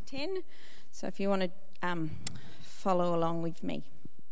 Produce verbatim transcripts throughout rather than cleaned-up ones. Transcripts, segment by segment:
ten. So if you want to um, follow along with me.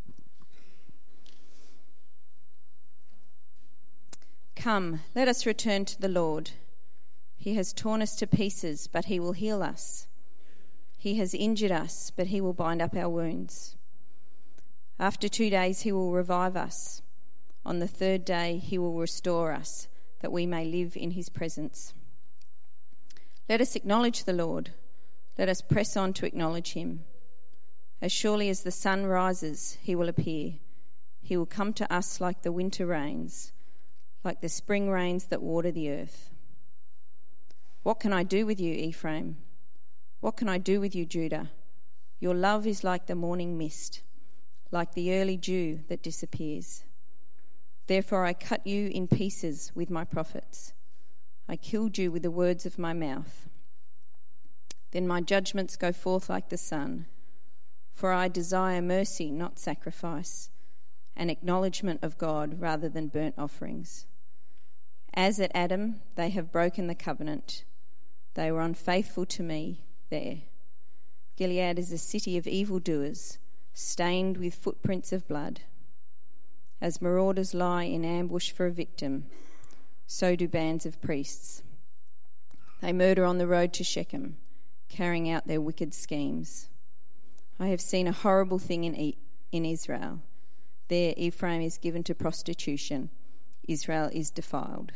Come, let us return to the Lord. He has torn us to pieces, but he will heal us. He has injured us, but he will bind up our wounds. After two days he will revive us. On the third day he will restore us, that we may live in his presence. Let us acknowledge the Lord. Let us press on to acknowledge him. As surely as the sun rises, he will appear. He will come to us like the winter rains, like the spring rains that water the earth. What can I do with you, Ephraim? What can I do with you, Judah? Your love is like the morning mist, like the early dew that disappears. Therefore I cut you in pieces with my prophets. I killed you with the words of my mouth. Then my judgments go forth like the sun, for I desire mercy, not sacrifice, an acknowledgement of God rather than burnt offerings. As at Adam, they have broken the covenant. They were unfaithful to me there. Gilead is a city of evildoers, stained with footprints of blood. As marauders lie in ambush for a victim, so do bands of priests. They murder on the road to Shechem, carrying out their wicked schemes. I have seen a horrible thing in e- in Israel. There Ephraim is given to prostitution. Israel is defiled.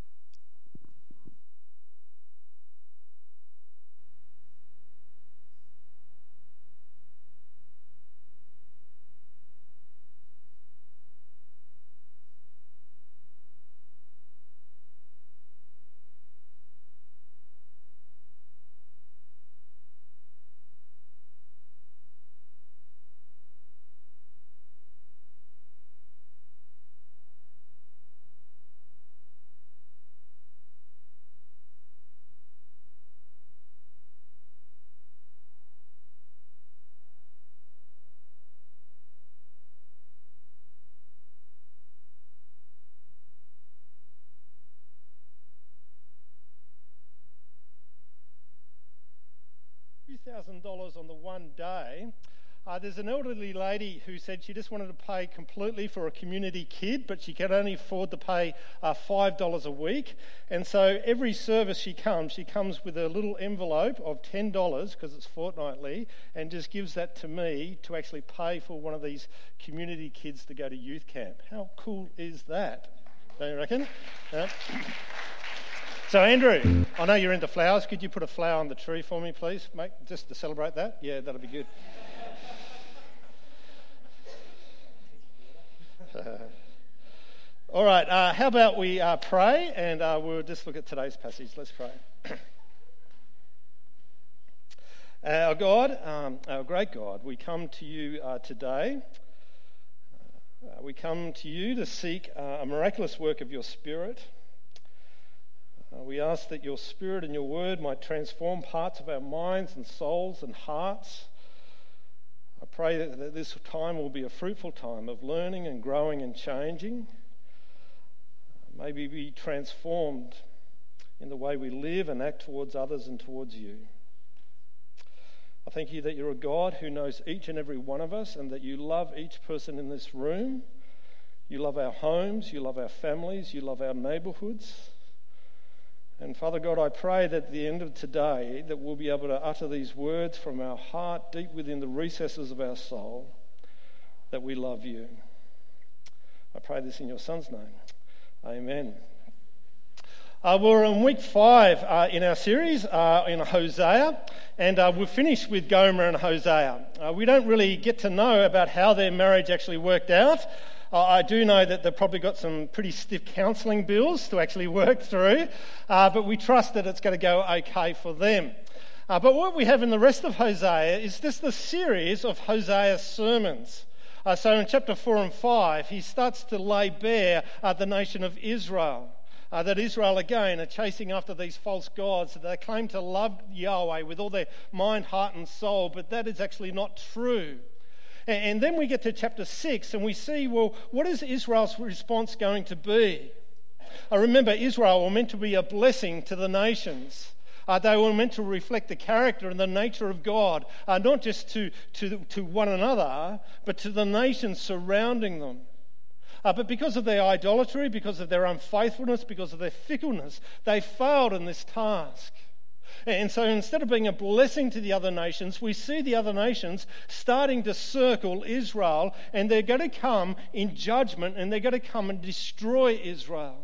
two thousand dollars on the one day. Uh, there's an elderly lady who said she just wanted to pay completely for a community kid, but she can only afford to pay uh, five dollars a week. And so every service she comes, she comes with a little envelope of ten dollars, because it's fortnightly, and just gives that to me to actually pay for one of these community kids to go to youth camp. How cool is that? Don't you reckon? Uh, So, Andrew, I know you're into flowers. Could you put a flower on the tree for me, please, mate, just to celebrate that? Yeah, that'll be good. Uh, all right, uh, how about we uh, pray, and uh, we'll just look at today's passage. Let's pray. Our God, um, our great God, we come to you uh, today. Uh, we come to you to seek uh, a miraculous work of your Spirit. Uh, we ask that your Spirit and your word might transform parts of our minds and souls and hearts. I pray that, that this time will be a fruitful time of learning and growing and changing. Uh, may we be transformed in the way we live and act towards others and towards you. I thank you that you're a God who knows each and every one of us, and that you love each person in this room. You love our homes, you love our families, you love our neighbourhoods. And Father God, I pray that at the end of today that we'll be able to utter these words from our heart, deep within the recesses of our soul, that we love you. I pray this in your Son's name. Amen. Uh, we're in week five uh, in our series uh, in Hosea, and uh, we've finished with Gomer and Hosea. Uh, we don't really get to know about how their marriage actually worked out. I do know that they've probably got some pretty stiff counselling bills to actually work through, uh, but we trust that it's going to go okay for them. Uh, but what we have in the rest of Hosea is just the series of Hosea's sermons. Uh, so in chapter four and five, he starts to lay bare uh, the nation of Israel. Uh, that Israel, again, are chasing after these false gods. They claim to love Yahweh with all their mind, heart and soul, but that is actually not true. And then we get to chapter six and we see, well, what is Israel's response going to be? I remember Israel were meant to be a blessing to the nations. Uh, they were meant to reflect the character and the nature of God, uh, not just to, to, to one another, but to the nations surrounding them. Uh, but because of their idolatry, because of their unfaithfulness, because of their fickleness, they failed in this task. And so instead of being a blessing to the other nations, we see the other nations starting to circle Israel, and they're going to come in judgment, and they're going to come and destroy Israel.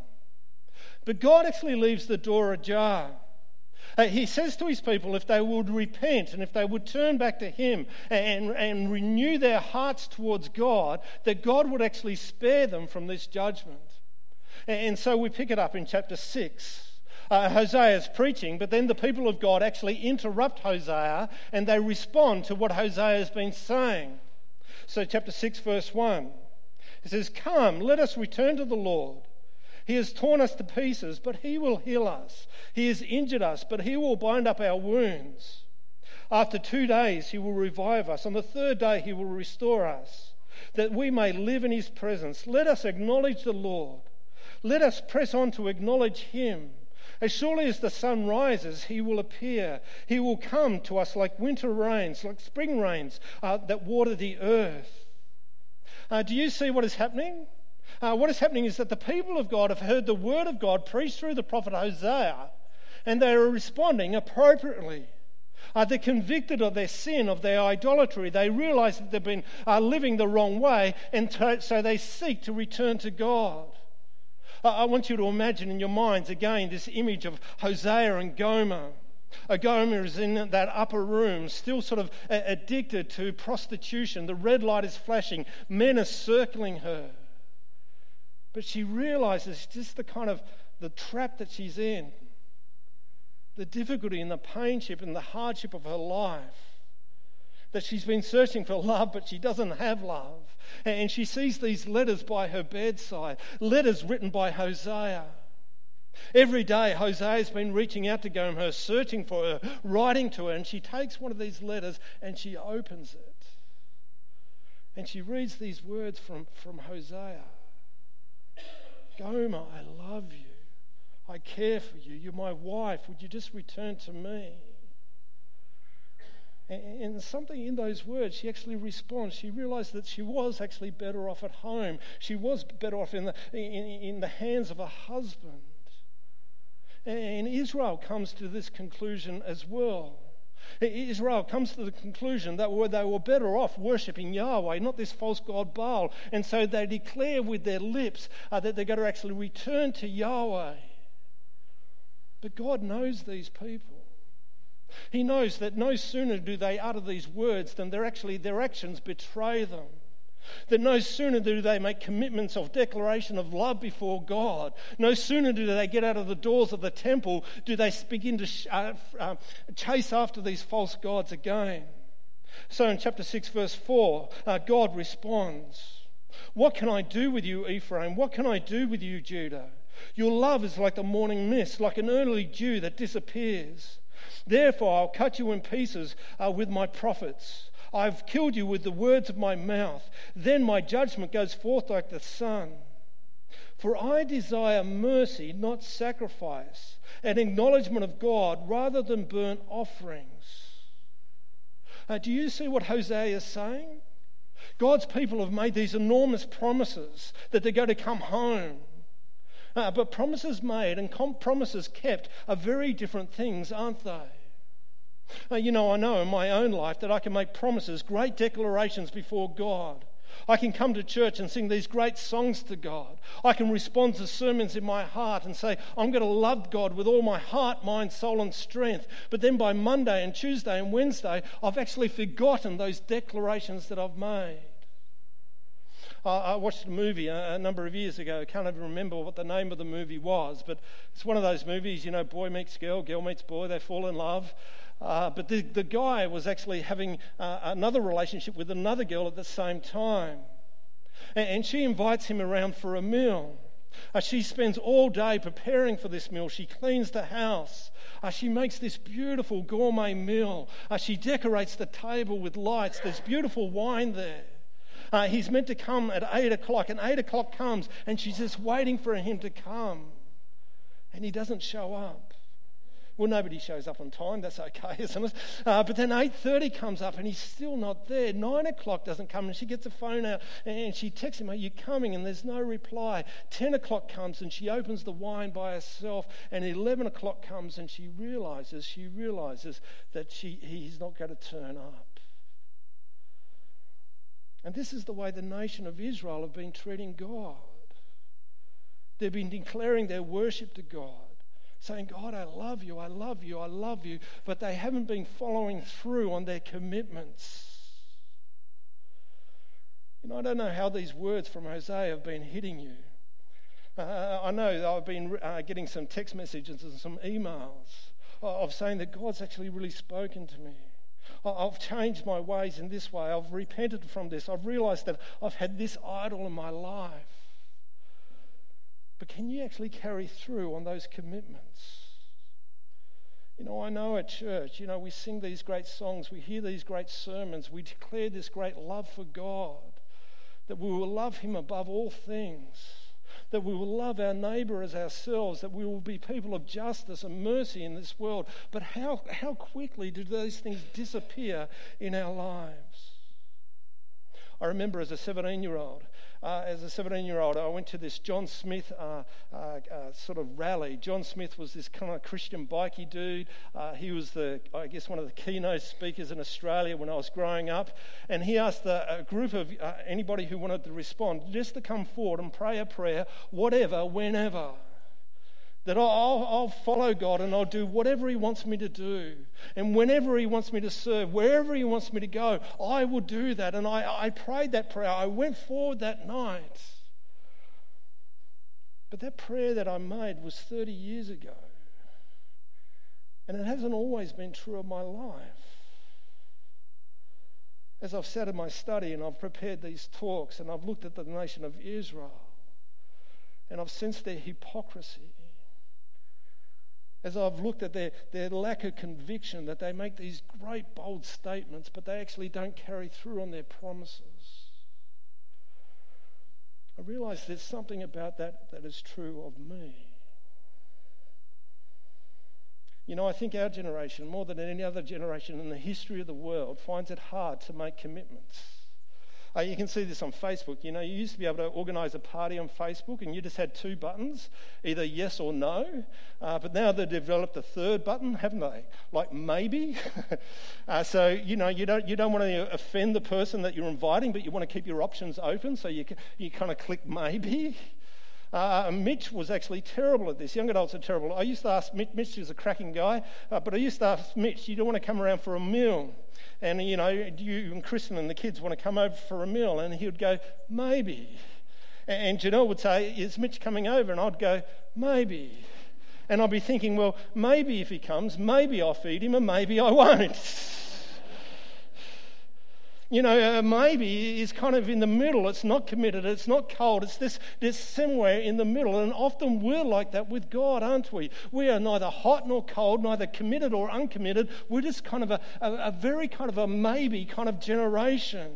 But God actually leaves the door ajar. Uh, he says to his people, if they would repent and if they would turn back to him and, and renew their hearts towards God, that God would actually spare them from this judgment. And, and so we pick it up in chapter six. Uh, Hosea is preaching, but then the people of God actually interrupt Hosea and they respond to what Hosea has been saying. So chapter six, verse one, it says, "Come, let us return to the Lord. He has torn us to pieces, but he will heal us. He has injured us, but he will bind up our wounds. After two days he will revive us. On the third day he will restore us, that we may live in his presence. Let us acknowledge the Lord. Let us press on to acknowledge him. As surely as the sun rises, he will appear. He will come to us like winter rains, like spring rains uh, that water the earth." Uh, do you see what is happening? Uh, what is happening is that the people of God have heard the word of God preached through the prophet Hosea, and they are responding appropriately. Uh, they're convicted of their sin, of their idolatry. They realise that they've been uh, living the wrong way, and to, so they seek to return to God. Uh, I want you to imagine in your minds again this image of Hosea and Gomer. Uh, Gomer is in that upper room, still sort of uh, addicted to prostitution. The red light is flashing. Men are circling her. But she realises just the kind of the trap that she's in, the difficulty and the painship and the hardship of her life, that she's been searching for love, but she doesn't have love. And she sees these letters by her bedside, letters written by Hosea. Every day, Hosea has been reaching out to Gomer, searching for her, writing to her, and she takes one of these letters and she opens it. And she reads these words from, from Hosea. "Gomer, I love you. I care for you. You're my wife. Would you just return to me?" And, and something in those words, she actually responds. She realized that she was actually better off at home. She was better off in the, in, in the hands of a husband. And Israel comes to this conclusion as well. Israel comes to the conclusion that they were better off worshipping Yahweh, not this false god Baal. And so they declare with their lips uh, that they're going to actually return to Yahweh. But God knows these people. He knows that no sooner do they utter these words than they're actually, their actions betray them. That no sooner do they make commitments of declaration of love before God, no sooner do they get out of the doors of the temple, do they begin to sh- uh, uh, chase after these false gods again. So in chapter six, verse four, uh, God responds, "What can I do with you, Ephraim? What can I do with you, Judah? Your love is like the morning mist, like an early dew that disappears. Therefore I'll cut you in pieces uh, with my prophets. I've killed you with the words of my mouth. Then my judgment goes forth like the sun. For I desire mercy, not sacrifice, an acknowledgement of God rather than burnt offerings." Uh, do you see what Hosea is saying? God's people have made these enormous promises that they're going to come home. Uh, but promises made and com- promises kept are very different things, aren't they? Uh, you know, I know in my own life that I can make promises, great declarations before God. I can come to church and sing these great songs to God. I can respond to sermons in my heart and say, I'm going to love God with all my heart, mind, soul and strength. But then by Monday and Tuesday and Wednesday, I've actually forgotten those declarations that I've made. I watched a movie a number of years ago. I can't even remember what the name of the movie was, but it's one of those movies, you know, boy meets girl, girl meets boy, they fall in love. Uh, but the, the guy was actually having uh, another relationship with another girl at the same time. And, and she invites him around for a meal. Uh, she spends all day preparing for this meal. She cleans the house. Uh, she makes this beautiful gourmet meal. Uh, she decorates the table with lights. There's beautiful wine there. Uh, he's meant to come at eight o'clock, and eight o'clock comes, and she's just waiting for him to come. And he doesn't show up. Well, nobody shows up on time. That's okay, isn't it? Uh, but then eight thirty comes up and he's still not there. nine o'clock doesn't come and she gets a phone out and she texts him, are you coming? And there's no reply. ten o'clock comes and she opens the wine by herself, and eleven o'clock comes and she realises, she realises that she he's not going to turn up. And this is the way the nation of Israel have been treating God. They've been declaring their worship to God, saying, God, I love you, I love you, I love you, but they haven't been following through on their commitments. You know, I don't know how these words from Hosea have been hitting you. Uh, I know I've been uh, getting some text messages and some emails of saying that God's actually really spoken to me. I've changed my ways in this way. I've repented from this. I've realised that I've had this idol in my life. But can you actually carry through on those commitments? You know, I know at church, you know, we sing these great songs, we hear these great sermons, we declare this great love for God, that we will love him above all things, that we will love our neighbour as ourselves, that we will be people of justice and mercy in this world. But how, how quickly do those things disappear in our lives? I remember as a seventeen-year-old, uh, as a seventeen-year-old, I went to this John Smith uh, uh, uh, sort of rally. John Smith was this kind of Christian bikey dude. Uh, he was the, I guess, one of the keynote speakers in Australia when I was growing up. And he asked a, a group of uh, anybody who wanted to respond just to come forward and pray a prayer, whatever, whenever. That I'll, I'll follow God and I'll do whatever he wants me to do. And whenever he wants me to serve, wherever he wants me to go, I will do that. And I, I prayed that prayer. I went forward that night. But that prayer that I made was thirty years ago. And it hasn't always been true of my life. As I've sat in my study and I've prepared these talks and I've looked at the nation of Israel and I've sensed their hypocrisy, as I've looked at their, their lack of conviction, that they make these great bold statements, but they actually don't carry through on their promises, I realise there's something about that that is true of me. You know, I think our generation, more than any other generation in the history of the world, finds it hard to make commitments. Uh, you can see this on Facebook. You know, you used to be able to organise a party on Facebook and you just had two buttons, either yes or no. Uh, but now they've developed a third button, haven't they? Like maybe. uh, so, you know, you don't you don't want to offend the person that you're inviting, but you want to keep your options open. So you you kind of click maybe. Uh, Mitch was actually terrible at this. Young adults are terrible. I used to ask Mitch, Mitch is a cracking guy, uh, but I used to ask Mitch, you don't want to come around for a meal? And, you know, do you and Kristen and the kids want to come over for a meal? And he would go, maybe. And Janelle would say, is Mitch coming over? And I'd go, maybe. And I'd be thinking, well, maybe if he comes, maybe I'll feed him and maybe I won't. You know, uh, maybe is kind of in the middle. It's not committed. It's not cold. It's this, this somewhere in the middle. And often we're like that with God, aren't we? We are neither hot nor cold, neither committed or uncommitted. We're just kind of a, a, a very kind of a maybe kind of generation.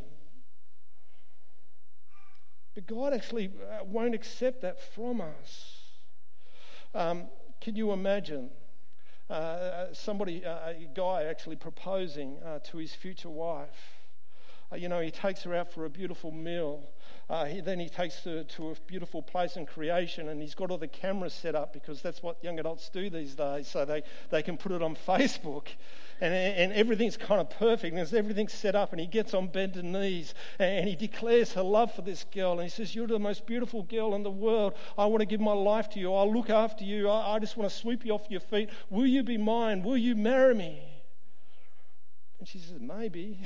But God actually uh, won't accept that from us. Um, can you imagine uh, somebody, uh, a guy actually proposing uh, to his future wife? Uh, you know, he takes her out for a beautiful meal. Uh, he, then he takes her to a beautiful place in creation, and he's got all the cameras set up because that's what young adults do these days, so they, they can put it on Facebook. And, and everything's kind of perfect, and everything's set up, and he gets on bended knees, and he declares her love for this girl, and he says, you're the most beautiful girl in the world. I want to give my life to you. I'll look after you. I, I just want to sweep you off your feet. Will you be mine? Will you marry me? And she says, maybe.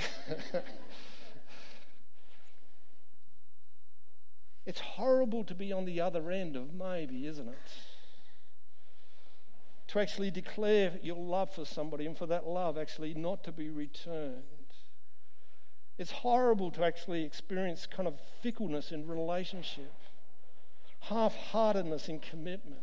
It's horrible to be on the other end of maybe, isn't it? To actually declare your love for somebody and for that love actually not to be returned. It's horrible to actually experience kind of fickleness in relationship, half-heartedness in commitment.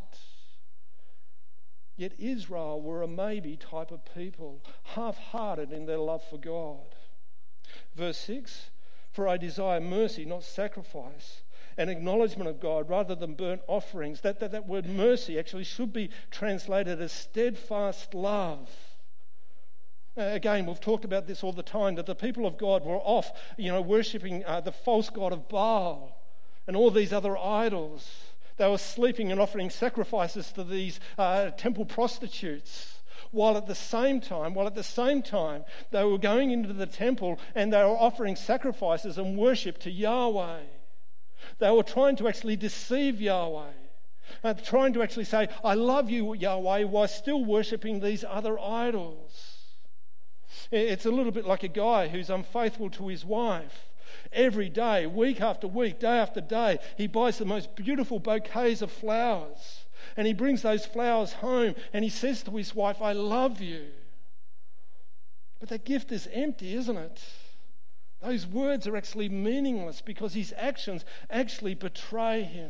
Yet Israel were a maybe type of people, half-hearted in their love for God. Verse six, for I desire mercy, not sacrifice, an acknowledgement of God rather than burnt offerings. That, that, that word mercy actually should be translated as steadfast love. Uh, again, we've talked about this all the time, that the people of God were off, you know, worshipping uh, the false god of Baal and all these other idols. They were sleeping and offering sacrifices to these uh, temple prostitutes, while at the same time, while at the same time, they were going into the temple and they were offering sacrifices and worship to Yahweh. They were trying to actually deceive Yahweh, uh, trying to actually say, "I love you, Yahweh," while still worshipping these other idols. It's a little bit like a guy who's unfaithful to his wife. Every day, week after week, day after day, he buys the most beautiful bouquets of flowers. And he brings those flowers home and he says to his wife, "I love you." But that gift is empty, isn't it? Those words are actually meaningless because his actions actually betray him.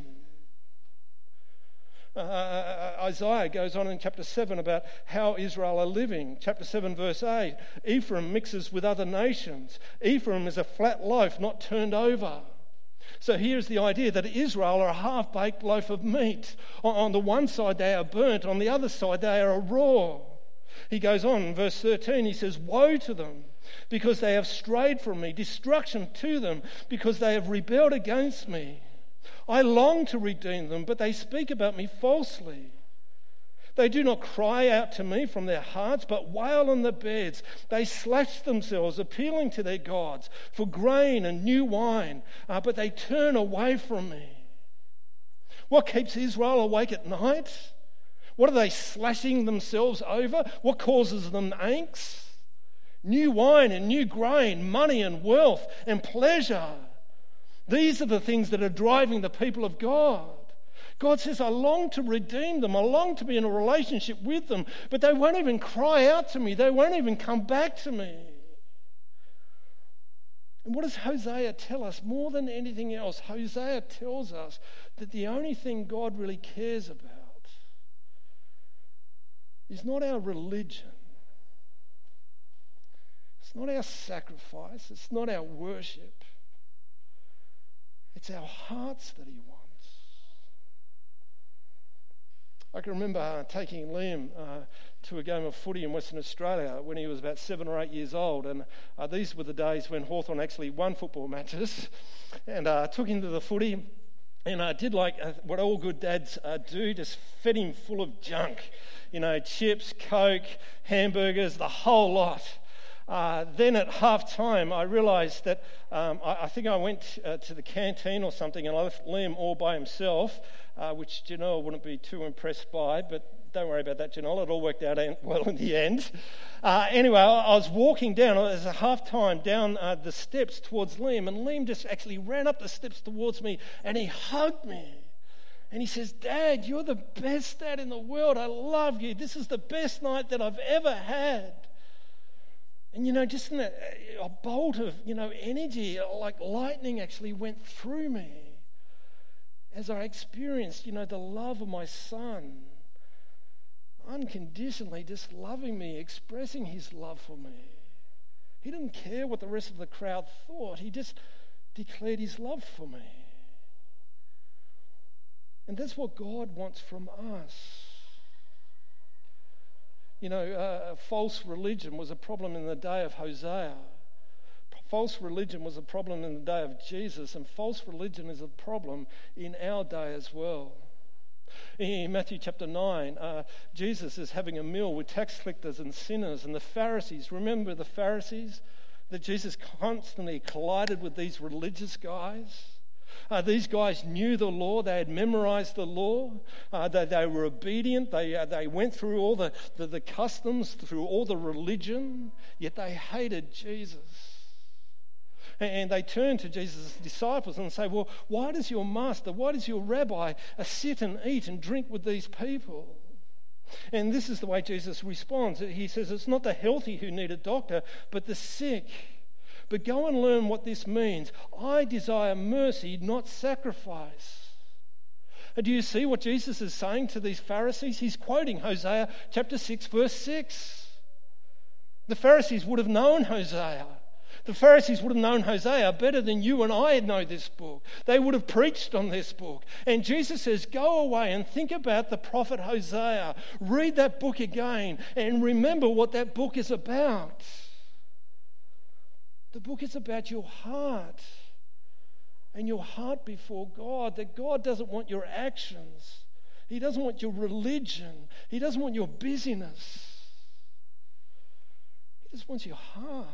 Uh, Isaiah goes on in chapter seven about how Israel are living. Chapter seven verse eight, Ephraim mixes with other nations. Ephraim is a flat loaf not turned over. So here's the idea that Israel are a half-baked loaf of meat. On the one side they are burnt, on the other side they are raw. He goes on in verse thirteen, he says, "Woe to them, because they have strayed from me. Destruction to them, because they have rebelled against me. I long to redeem them, but they speak about me falsely. They do not cry out to me from their hearts, but wail on the beds. They slash themselves, appealing to their gods for grain and new wine, uh, but they turn away from me." What keeps Israel awake at night? What are they slashing themselves over? What causes them angst? New wine and new grain, money and wealth and pleasure. These are the things that are driving the people of God. God says, "I long to redeem them. I long to be in a relationship with them, but they won't even cry out to me. They won't even come back to me." And what does Hosea tell us? More than anything else, Hosea tells us that the only thing God really cares about is not our religion. It's not our sacrifice. It's not our worship. It's our hearts that he wants. I can remember uh, taking Liam uh, to a game of footy in Western Australia when he was about seven or eight years old, and uh, these were the days when Hawthorn actually won football matches, and uh, took him to the footy, and I uh, did like uh, what all good dads uh, do, just fed him full of junk, you know, chips, Coke, hamburgers, the whole lot. Uh, then at half time, I realised that um, I, I think I went uh, to the canteen or something and I left Liam all by himself, uh, which Janelle wouldn't be too impressed by, but don't worry about that, Janelle. It all worked out well in the end. Uh, anyway, I was walking down, it was a half time, down uh, the steps towards Liam, and Liam just actually ran up the steps towards me and he hugged me. And he says, "Dad, you're the best dad in the world. I love you. This is the best night that I've ever had." And, you know, just in a, a bolt of, you know, energy, like lightning actually went through me as I experienced, you know, the love of my son, unconditionally just loving me, expressing his love for me. He didn't care what the rest of the crowd thought. He just declared his love for me. And that's what God wants from us. You know, uh, false religion was a problem in the day of Hosea. False religion was a problem in the day of Jesus, and false religion is a problem in our day as well. In Matthew chapter nine, uh, Jesus is having a meal with tax collectors and sinners, and the Pharisees. Remember the Pharisees? That Jesus constantly collided with these religious guys. Uh, these guys knew the law. They had memorized the law. Uh, they, they were obedient. They, uh, they went through all the, the, the customs, through all the religion, yet they hated Jesus. And they turned to Jesus' disciples and say, "Well, why does your master, why does your rabbi uh, sit and eat and drink with these people?" And this is the way Jesus responds. He says, "It's not the healthy who need a doctor, but the sick. But go and learn what this means. I desire mercy, not sacrifice." And do you see what Jesus is saying to these Pharisees? He's quoting Hosea chapter six, verse six. The Pharisees would have known Hosea. The Pharisees would have known Hosea better than you and I know this book. They would have preached on this book. And Jesus says, go away and think about the prophet Hosea. Read that book again and remember what that book is about. The book is about your heart and your heart before God, that God doesn't want your actions. He doesn't want your religion. He doesn't want your busyness. He just wants your heart.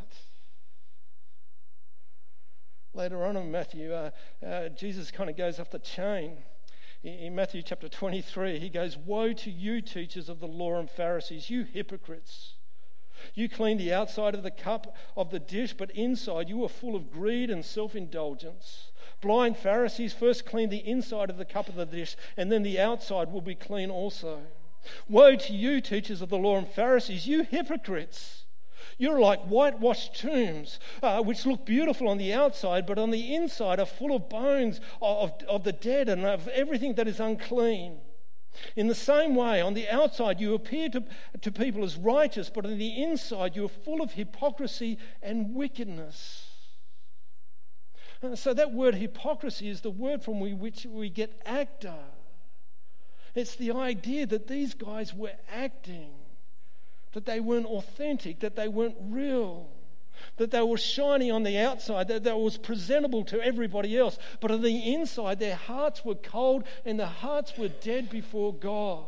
Later on in Matthew, uh, uh, Jesus kind of goes off the chain. In, in Matthew chapter twenty-three, he goes, woe to you, teachers of the law and Pharisees, you hypocrites! You clean the outside of the cup of the dish, but inside you are full of greed and self-indulgence. Blind Pharisees, first clean the inside of the cup of the dish, and then the outside will be clean also. Woe to you, teachers of the law and Pharisees, you hypocrites! You're like whitewashed tombs, uh, which look beautiful on the outside, but on the inside are full of bones of, of the dead and of everything that is unclean. In the same way, on the outside you appear to, to people as righteous, but on the inside you are full of hypocrisy and wickedness. Uh, so that word hypocrisy is the word from which we get actor. It's the idea that these guys were acting, that they weren't authentic, that they weren't real, that they were shiny on the outside, that they was presentable to everybody else, but on the inside their hearts were cold and their hearts were dead before God.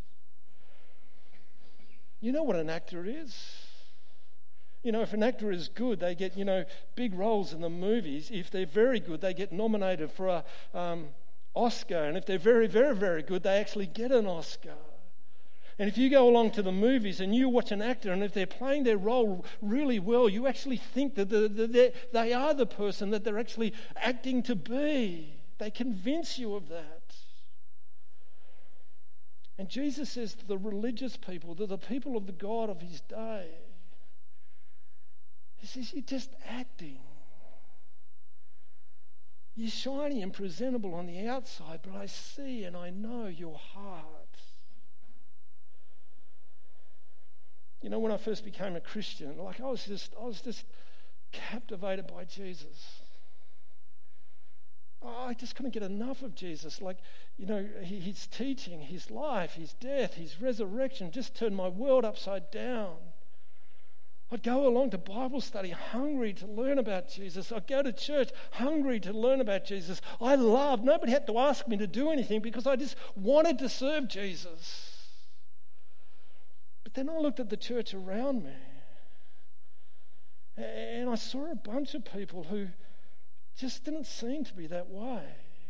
You know what an actor is? You know, if an actor is good, they get, you know, big roles in the movies. If they're very good, they get nominated for a um, Oscar, and if they're very, very, very good, they actually get an Oscar. And if you go along to the movies and you watch an actor, and if they're playing their role really well, you actually think that the, the, they are the person that they're actually acting to be. They convince you of that. And Jesus says to the religious people, to the people of the God of his day, he says, you're just acting. You're shiny and presentable on the outside, but I see and I know your heart. You know, when I first became a Christian, like I was just, I was just captivated by Jesus. I just couldn't get enough of Jesus. Like, you know, his teaching, his life, his death, his resurrection just turned my world upside down. I'd go along to Bible study hungry to learn about Jesus. I'd go to church hungry to learn about Jesus. I loved, nobody had to ask me to do anything because I just wanted to serve Jesus. But then I looked at the church around me and I saw a bunch of people who just didn't seem to be that way.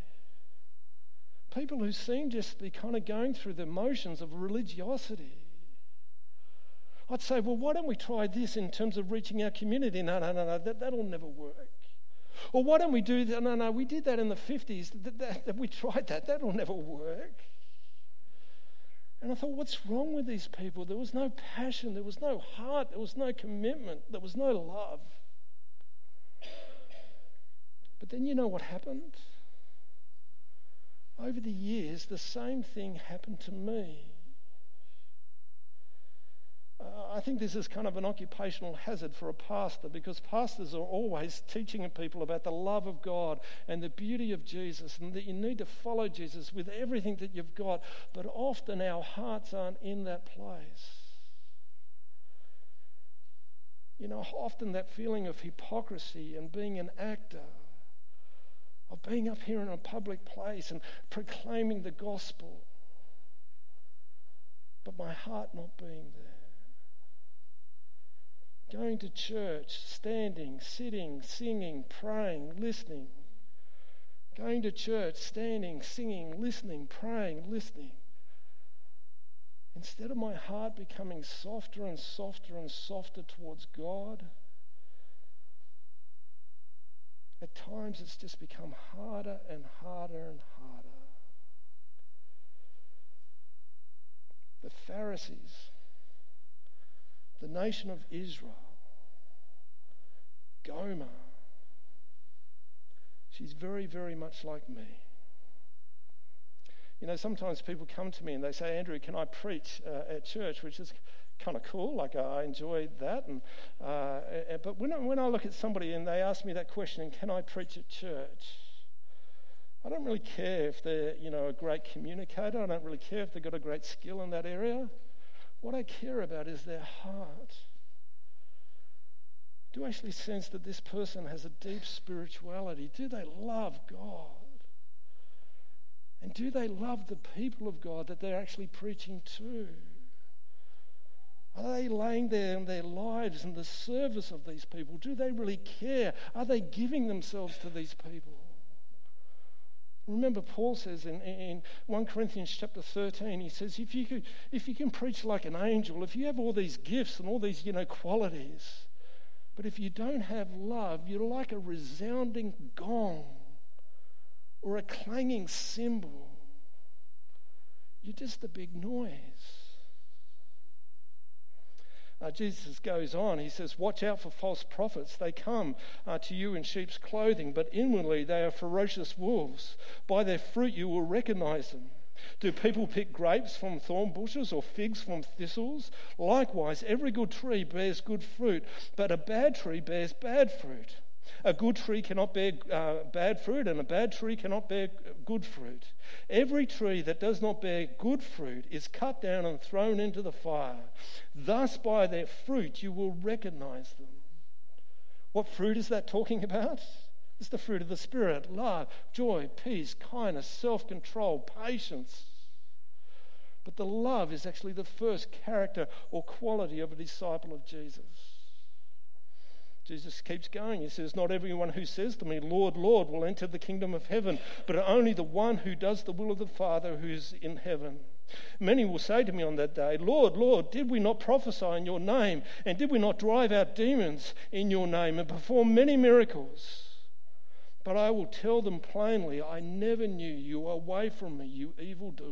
People who seemed just to be kind of going through the motions of religiosity. I'd say, well, why don't we try this in terms of reaching our community? No, no, no, no, that, that'll never work. Or why don't we do that? No, no, we did that in the fifties. That, that, that we tried that. That'll never work. And I thought, what's wrong with these people? There was no passion, there was no heart, there was no commitment, there was no love. But then you know what happened? Over the years, the same thing happened to me. Uh, I think this is kind of an occupational hazard for a pastor, because pastors are always teaching people about the love of God and the beauty of Jesus, and that you need to follow Jesus with everything that you've got, but often our hearts aren't in that place. You know, often that feeling of hypocrisy and being an actor, of being up here in a public place and proclaiming the gospel, but my heart not being there. Going to church, standing, sitting, singing, praying, listening. Going to church, standing, singing, listening, praying, listening. Instead of my heart becoming softer and softer and softer towards God, at times it's just become harder and harder and harder. The Pharisees, the nation of Israel, Gomer, she's very, very much like me. You know, sometimes people come to me and they say, Andrew, can I preach uh, at church? Which is kind of cool. Like I enjoyed that. And uh, but when I, when I look at somebody and they ask me that question, can I preach at church? I don't really care if they're, you know, a great communicator. I don't really care if they've got a great skill in that area. What I care about is their heart. Do I actually sense that this person has a deep spirituality? Do they love God? And do they love the people of God that they're actually preaching to? Are they laying their, their lives in the service of these people? Do they really care? Are they giving themselves to these people? Remember, Paul says in, in First Corinthians chapter thirteen, he says, if you could, if you can preach like an angel, if you have all these gifts and all these, you know, qualities, but if you don't have love, you're like a resounding gong or a clanging cymbal. You're just a big noise. Uh, Jesus goes on, he says, watch out for false prophets. They come uh, to you in sheep's clothing, but inwardly they are ferocious wolves. By their fruit you will recognize them. Do people pick grapes from thorn bushes or figs from thistles? Likewise, every good tree bears good fruit, but a bad tree bears bad fruit. A good tree cannot bear uh, bad fruit, and a bad tree cannot bear good fruit. Every tree that does not bear good fruit is cut down and thrown into the fire. Thus by their fruit you will recognize them. What fruit is that talking about? It's the fruit of the Spirit: love, joy, peace, kindness, self-control, patience. But the love is actually the first character or quality of a disciple of Jesus. Jesus keeps going. He says, not everyone who says to me, Lord, Lord, will enter the kingdom of heaven, but only the one who does the will of the Father who is in heaven. Many will say to me on that day, Lord, Lord, did we not prophesy in your name? And did we not drive out demons in your name and perform many miracles? But I will tell them plainly, I never knew you. Away from me, you evildoers.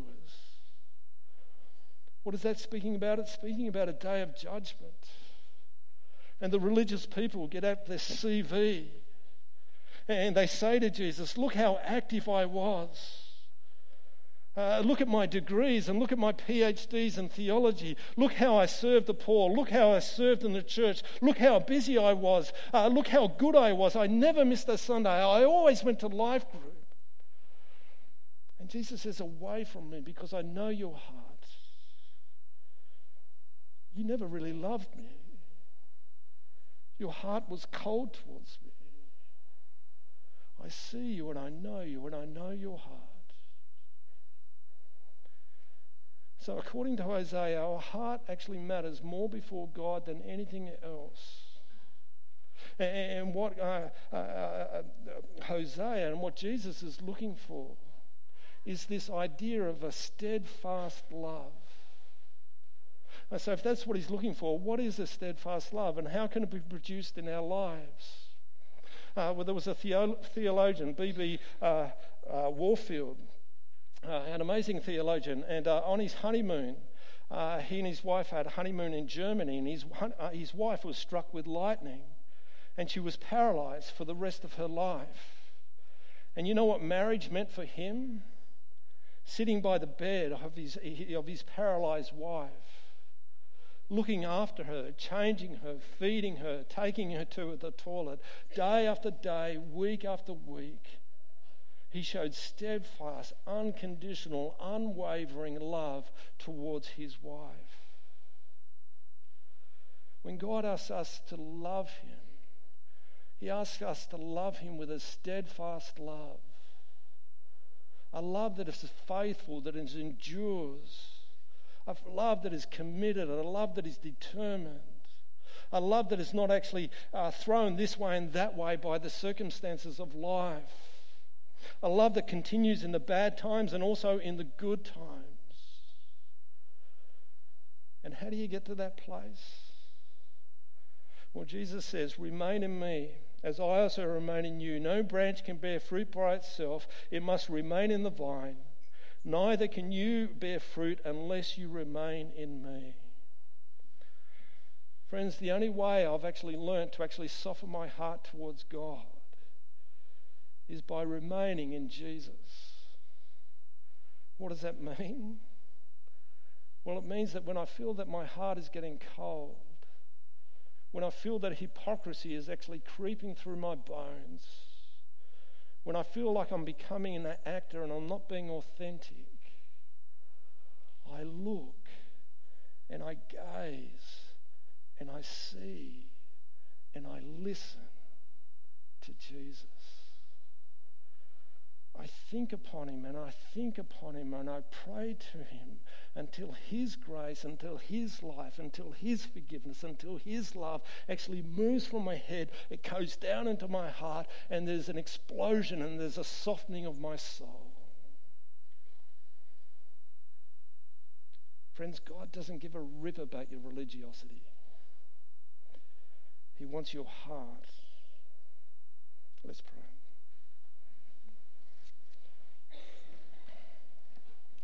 What is that speaking about? It's speaking about a day of judgment. And the religious people get out their C V and they say to Jesus, look how active I was. Uh, look at my degrees and look at my P H Ds in theology. Look how I served the poor. Look how I served in the church. Look how busy I was. Uh, look how good I was. I never missed a Sunday. I always went to life group. And Jesus says, away from me, because I know your heart. You never really loved me. Your heart was cold towards me. I see you and I know you and I know your heart. So according to Hosea, our heart actually matters more before God than anything else. And what uh, uh, uh, Hosea and what Jesus is looking for is this idea of a steadfast love. So if that's what he's looking for, what is a steadfast love and how can it be produced in our lives? Uh, well, there was a theo- theologian, B B Uh, uh, Warfield, uh, an amazing theologian, and uh, on his honeymoon, uh, he and his wife had a honeymoon in Germany, and his, uh, his wife was struck with lightning, and she was paralyzed for the rest of her life. And you know what marriage meant for him? Sitting by the bed of his, of his paralyzed wife, looking after her, changing her, feeding her, taking her to the toilet, day after day, week after week. He showed steadfast, unconditional, unwavering love towards his wife. When God asks us to love him, he asks us to love him with a steadfast love, a love that is faithful, that is endures, a love that is committed, a love that is determined, a love that is not actually uh, thrown this way and that way by the circumstances of life, a love that continues in the bad times and also in the good times. And how do you get to that place? Well, Jesus says, remain in me as I also remain in you. No branch can bear fruit by itself. It must remain in the vine. Neither can you bear fruit unless you remain in me. Friends, the only way I've actually learnt to actually soften my heart towards God is by remaining in Jesus. What does that mean? Well, it means that when I feel that my heart is getting cold, when I feel that hypocrisy is actually creeping through my bones, when I feel like I'm becoming an actor and I'm not being authentic, I look and I gaze and I see and I listen to Jesus. I think upon him and I think upon him and I pray to him until his grace, until his life, until his forgiveness, until his love actually moves from my head, it goes down into my heart, and there's an explosion and there's a softening of my soul. Friends, God doesn't give a rip about your religiosity. He wants your heart. Let's pray.